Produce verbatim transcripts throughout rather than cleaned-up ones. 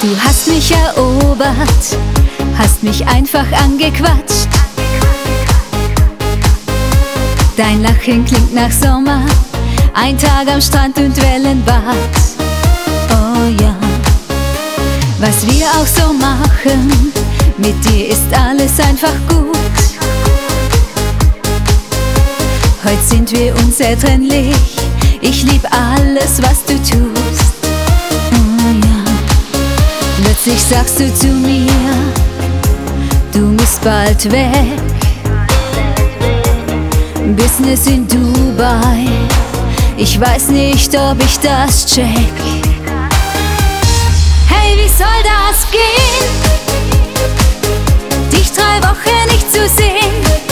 Du hast mich erobert, hast mich einfach angequatscht. Dein Lachen klingt nach Sommer, ein Tag am Strand und Wellenbad. Oh ja, was wir auch so machen, mit dir ist alles einfach gut. Heute sind wir unzertrennlich, ich lieb alles, was du tust. Oh ja, plötzlich sagst du zu mir, du musst bald weg. Business in Dubai, ich weiß nicht, ob ich das check. Hey, wie soll das gehen? Dich drei Wochen nicht zu sehen,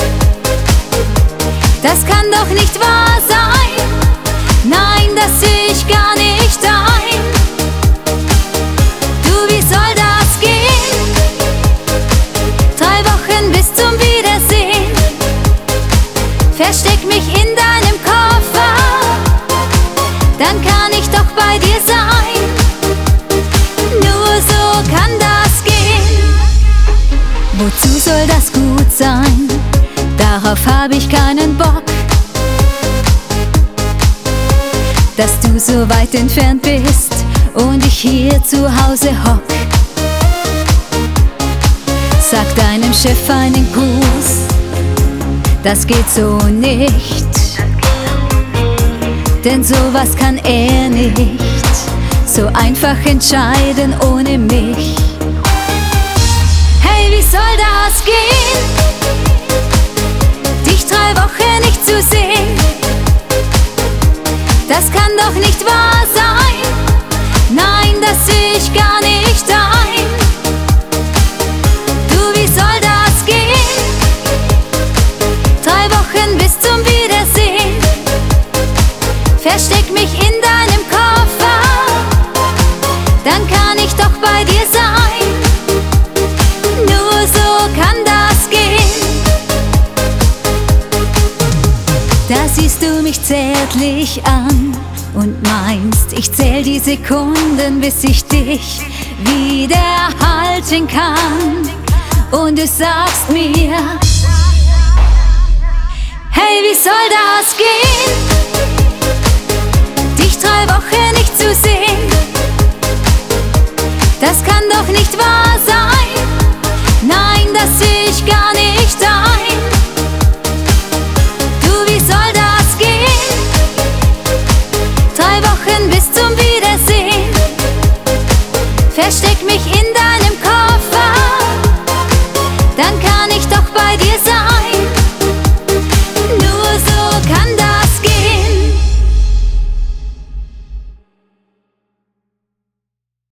das kann doch nicht wahr sein. Nein, das seh ich gar nicht ein. Du, wie soll das gehen? Drei Wochen bis zum Wiedersehen, versteck mich in deinem Koffer, dann kann ich doch bei dir sein. Nur so kann das gehen. Wozu soll das gut sein? Darauf hab ich keinen Bock. Dass du so weit entfernt bist und ich hier zu Hause hock. Sag deinem Chef einen Gruß, das geht so nicht, denn sowas kann er nicht so einfach entscheiden ohne mich. Hey, wie soll das gehen? Dich drei Wochen nicht zu sehen, das kann doch nicht wahr sein. Nein, das seh ich gar nicht ein. Du, wie soll das gehen? Drei Wochen bis zum Wiedersehen, versteck mich in deinem Koffer, dann kann ich doch bei dir sein. Nur so kann das gehen. Da siehst du mich zärtlich an und meinst, ich zähl die Sekunden, bis ich dich wieder halten kann. Und du sagst mir, hey, wie soll das gehen? Dich drei Wochen nicht zu sehen, das kann doch nicht wahr sein. Nein, das seh ich gar nicht ein. Du, wie soll das gehen? Drei Wochen bis zum Wiedersehen, versteck mich in deinem Kopf,